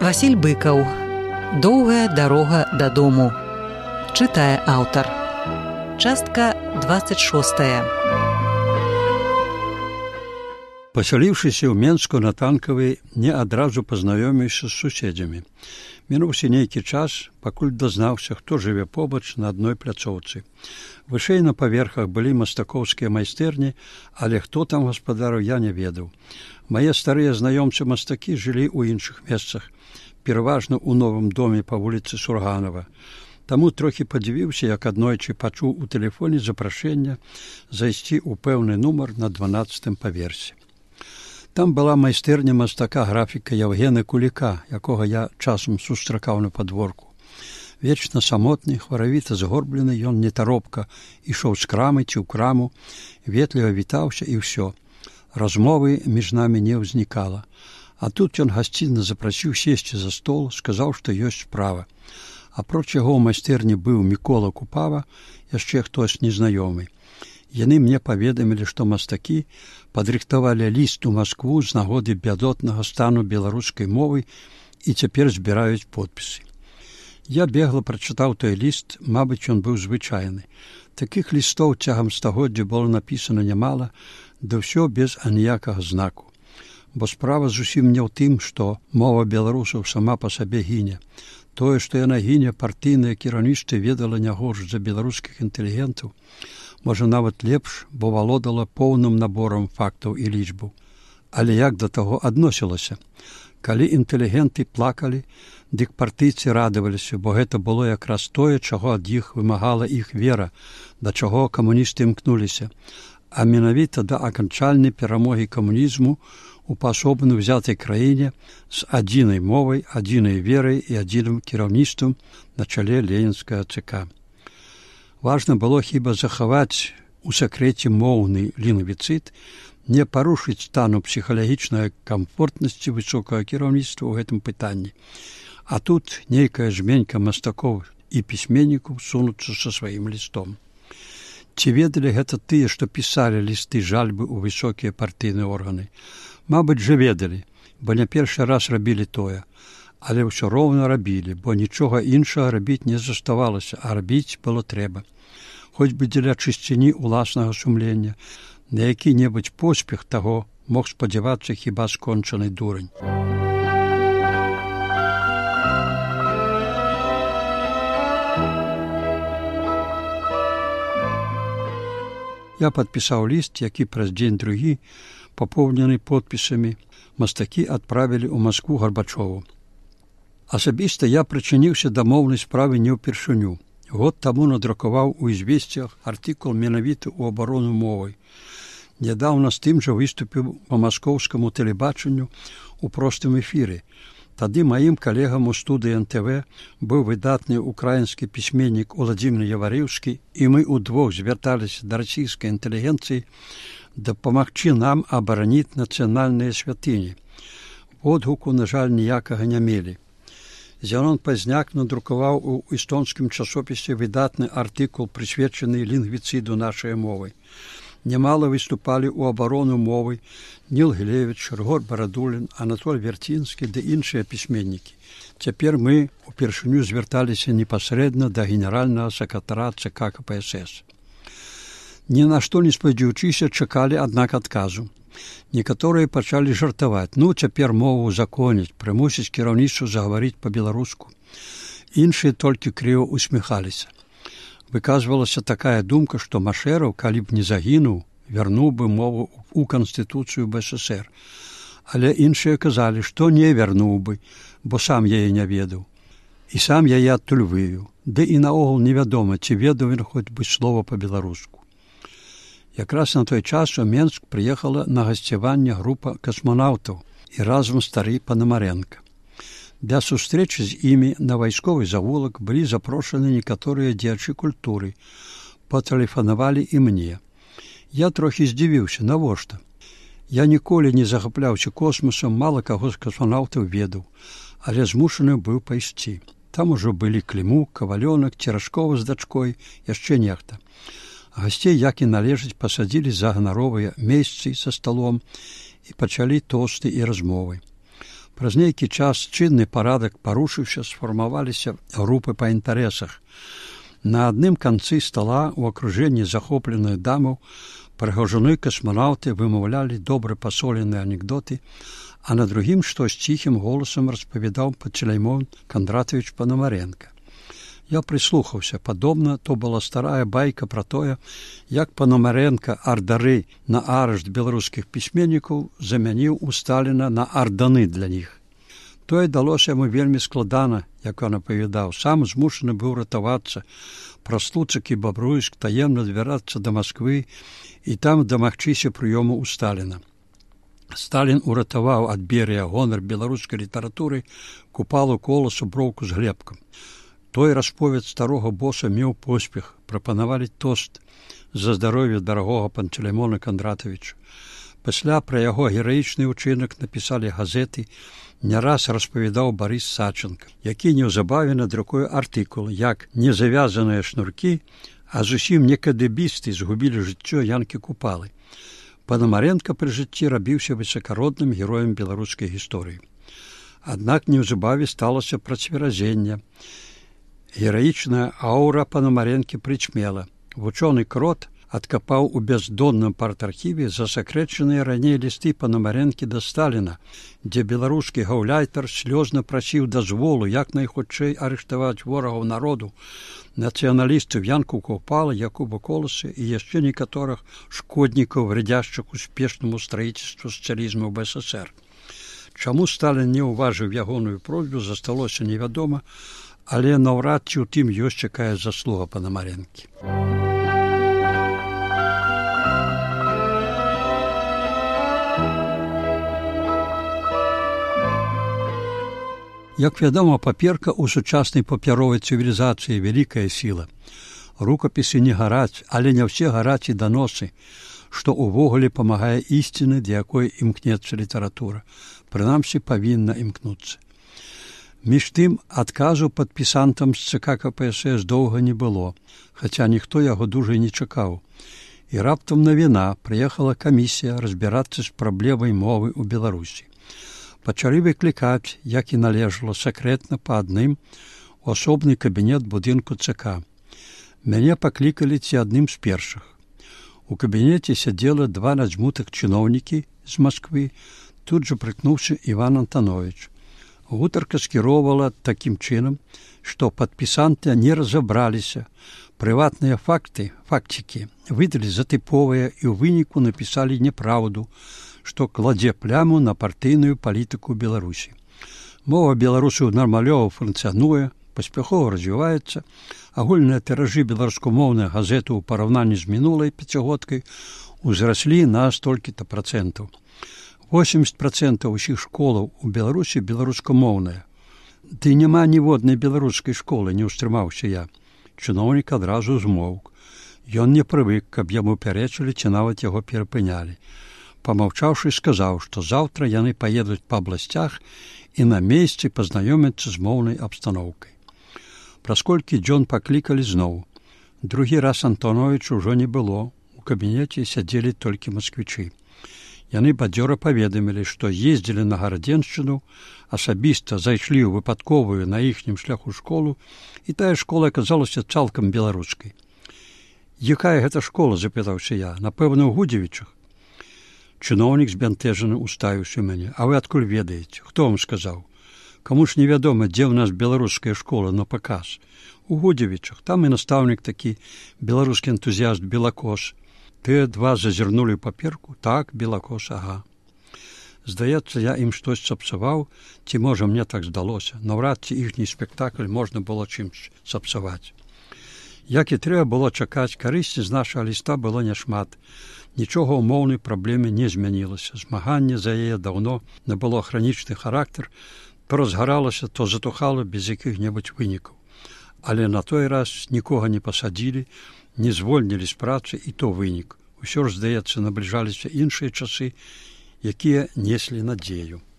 Васіль Быкаў. Доўгая дарога дадому. Чытае аўтар. Частка 26. Пасяліўшыся ў Менску на Танкавай, не адразу пазнаёміўся з суседзямі. Мінуўся нейкі час, пакуль дазнаўся, хто жыве побач на адной пляцоўцы. Вышэй на паверхах былі мастакоўскія майстэрні, але хто там гаспадарыў, я не ведаў. Мае старыя знаёмцы-мастакі жылі ў іншых месцах, пераважна ў новым доме па вуліцы Сурганова. Таму трохі падзівіўся, як аднойчы пачуў у тэлефоне запрашэнне зайсці ў пэўны нумар на 12-м паверсе. Там была майстэрня мастака-графіка Яўгена Куліка, якога я часам сустракаў на падворку. Вечна самотны, хваравіта згорблены, ён нетаропка ішоў з крамы ці ў краму, ветліва вітаўся і ўсё. Размовы між намі не ўзнікала. А тут ён гасцінна запрасіў сесці за стол, сказаў, што ёсць справа. Апроч яго ў майстэрні быў Мікола Купава, яшчэ хтось незнаёмы. Яны мне паведамілі, што мастакі падрыхтавалі ліст у Маскву з нагоды бядотнага стану беларускай мовы і цяпер збіраюць подпісы. Я бегла прачытаў той ліст, мабыць, ён быў звычайны. Такіх лістоў цягам стагоддзя было напісана нямала, да ўсё без аніякага знаку. Бо справа зусім не ў тым, што мова беларусаў сама па сабе гіне. Тое, што яна гіне, партыйнае кіраўніцтва ведала не горш за беларускіх інтэлігентаў, можа, нават лепш, бо валодала поўным наборам фактаў і лічбаў. Але як да таго адносілася? Калі інтэлігенты плакалі, дык партыйцы радаваліся, бо гэта было якраз тое, чаго ад іх вымагала іх вера, да чаго камуністы імкнуліся, а менавіта да аканчальнай перамогі камунізму у паасобна ўзятай краіне з адзінай мовай, адзінай верай і адзіным кіраўніцтвам на чале ленінскага ЦК. Важна было хіба захаваць у сакрэце моўны лінгвіцыд, не парушыць стану псіхалагічнай камфортнасці высокага кіраўніцтва ў гэтым пытанні. А тут нейкая жменька мастакоў і пісьменнікаў сунуцца са сваім лістом. Ці ведалі гэта тыя, што пісалі лісты жальбы ў высокія партыйныя органы? Мабыць, жа ведалі, бо не першы раз рабілі тое. Але ўсё роўна рабілі, бо нічога іншага рабіць не заставалася, а рабіць было трэба. Хоць бы дзеля чысціні ўласнага сумлення, на які-небудзь поспех таго мог спадзявацца хіба скончаны дурань. Я падпісаў ліст, які праз дзень-другі, папоўнены подпісамі, мастакі адправілі ў Маскву Гарбачову. Асабіста я прычыніўся да моўнай справы не ўпершыню. Год таму надрукаваў у «Ізвесціях» артыкул менавіта ў абарону мовай. Нядаўна з тым жа выступіў па маскоўскаму тэлебачанню ў простым эфіры. Тады маім калегам у студыі НТВ быў выдатны украінскі пісьменнік Уладзімір Яварыўскі, і мы ўдвох звярталіся да расійскай інтэлігенцыі дапамагчы нам абараніць нацыянальныя святыні. Водгуку, на жаль, ніякага не мелі. Зянон Пазняк надрукаваў у эстонскім часопісе выдатны артыкул, прысвечаны лінгвіцыду нашай мовы. Нямала выступалі ў абарону мовы Ніл Гілевіч, Рыгор Барадулін, Анатоль Вярцінскі ды іншыя пісьменнікі. Цяпер мы упершыню звярталіся непасрэдна да генеральнага сакратара ЦК КПСС. Ні на што не спадзяючыся, чакалі, аднак, адказу. Некаторыя пачалі жартаваць. Ну, цяпер мову законіць, прымусіць кіраўніцтва загаварыць па-беларуску. Іншыя толькі крыва усміхаліся. Выказвалася такая думка, што Машэраў, калі б не загінуў, вярнуў бы мову ў Канстытуцыю БССР. Але іншыя казалі, што не вярнуў бы, бо сам яе не ведаў. І сам яе адтуль вывеў. Ды і наогул невядома, ці ведаў ён хоць бы слова па-беларуску. Якраз на той час у Менск прыехала на гасцяванне група касманаўтаў і разам стары Панамаренка. Для сустрэчы з імі на вайсковы завулак былі запрошаны некаторыя дзеячы культуры. Патэлефанавалі і мне. Я трохі здзівіўся, навошта? Я ніколі не захапляўся космосам, мала каго з касманаўтаў ведаў, але змушаны быў пайсці. Там ужо былі Клімук, Кавалёнак, Церажкова з дачкой, яшчэ нехта. Гасцей, як і належыць, пасадзілі за ганаровыя месцы са сталом і пачалі тосты і размовы. Праз нейкі час чынны парадак парушыўся, сфармаваліся групы па інтарэсах. На адным канцы стала ў акружэнні захопленых дамаў прыгожуны касманаўты вымаўлялі добра пасоленыя анекдоты, а на другім штось ціхім голасам распавядаў Пантелеймон Кондратович Пономаренко. Я прыслухаўся, падобна, то была старая байка пра тое, як Пономаренко ардары на арышт беларускіх пісьменнікаў замяніў у Сталіна на арданы для іх. Тое далося яму вельмі складана, як ён апавядаў. Сам змушаны быў ратавацца праз Случак і Бабруйск, таемна збірацца да Масквы і там дамагчыся прыёму ў Сталіна. Сталін уратаваў ад Берыя гонар беларускай літаратуры, Купалу, Коласу, Броўку з Глебкам. Той расповед старога боса меў поспех, прапанавалі тост за здароўе дарагога Пантелеймона Кондратовича. Пасля пра яго гераічны ўчынак напісалі газеты, не раз распавядаў Барыс Саченко, які неўзабаве надрукуе артыкул, як незавязаныя шнуркі, а зусім не кадебісты згубілі жыццё Янкі Купалы. Пономаренко пры жыцці рабіўся высакародным героем беларускай гісторыі. Аднак неўзабаве сталася працверазенне. Гераічная аўра Пономаренкі прычмела. Вучоны Крот адкапаў у бяздонным партархіве засакрэчаныя раней лісты Пономаренкі да Сталіна, дзе беларускі гаўляйтар слёзна прасіў дазволу як найхутчэй арыштаваць ворагаў народу, нацыяналістаў Янку Купала, Якуба Коласа і яшчэ некаторых шкоднікаў, вредяшчых успешнаму строительству сацыялізму в СССР. Чаму Сталін не ўважыў ягоную просьбу, засталося невядома, але наўрад ці ў тым ёсць якая заслуга Пономаренкі. Як вядома, паперка ў сучаснай папяровай цывілізацыі вялікая сіла. Рукапісы не гараць, але не ўсе гараць і даносы, што ўвогуле памагае ісціны, да якой імкнецца літаратура. Прынамсі, павінна імкнуцца. Між тым, адказу падпісантам з ЦК КПСС доўга не было, хаця ніхто яго дужа не чакаў. І раптам навіна, прыехала камісія разбірацца з праблемай мовы ў Беларусі. Пачалі выклікаць, як і належала, сакрэтна па адным у асобны кабінет будынку ЦК. Мяне паклікалі ці адным з першых. У кабінеце сядзела два надзьмутых чыноўнікі з Масквы, тут жа прыкнуўся Іван Антанович. Гутарка скіроўвала такім чынам, што падпісанты не разабраліся. Прыватныя факцікі выдалі за тыповыя і ў выніку напісалі няпраўду, што кладзе пляму на партыйную палітыку Беларусі. Мова беларусаў нармалёва функцыянуе, паспяхова развіваецца, агульныя тыражы беларускамоўных газет у параўнанні з мінулай пяцігодкай узраслі на столькі-то процентаў. 80% усіх школаў у Беларусі беларускамоўныя. Ды няма ніводнай беларускай школы, не ўстрымаўся я. Чыноўнік адразу змоўк. Ён не прывык, каб яму пярэчылі ці нават яго перапынялі. Памаўчаўшы, сказаў, што заўтра яны паедуць па абласцях і на месцы пазнаёмяцца з моўнай абстаноўкай. Праз колькі дзён паклікалі зноў. Другі раз Антоновіча ўжо не было. У кабінеце сядзелі толькі масквічы. Яны бадзёра паведамілі, што ездзілі на Гарадзеншчыну, асабіста зайшлі ў выпадковую на іхнім шляху школу, і тая школа аказалася цалкам беларускай. «Якая гэта школа?» – запытаўся я. «Напэўна, у Гудзевічах». Чыноўнік збянтэжана уставіўся мяне. «А вы адкуль ведаеце? Хто вам сказаў? Каму ж невядома, дзе ў нас беларуская школа на паказ? У Гудзевічах. Там і настаўнік такі, беларускі энтузіяст Белакос». Тыя два зазірнулі ў паперку. «Так, Белакос, ага». Здаецца, я ім штось сапсаваў, ці, можа, мне так здалося. Наўрад ці іхні спектакль можна было чымсь сапсаваць. Як і трэба было чакаць, карысці з нашага ліста было няшмат. Нічога ў моўнай праблеме не змянілася. Змаганне за яе даўно набыло хранічны характар, то разгаралася, то затухала без якіх-небудзь вынікаў. Але на той раз нікога не пасадзілі, не звольнілі з працы, і то вынік. Усё ж, здаецца, набліжаліся іншыя часы, якія неслі надзею.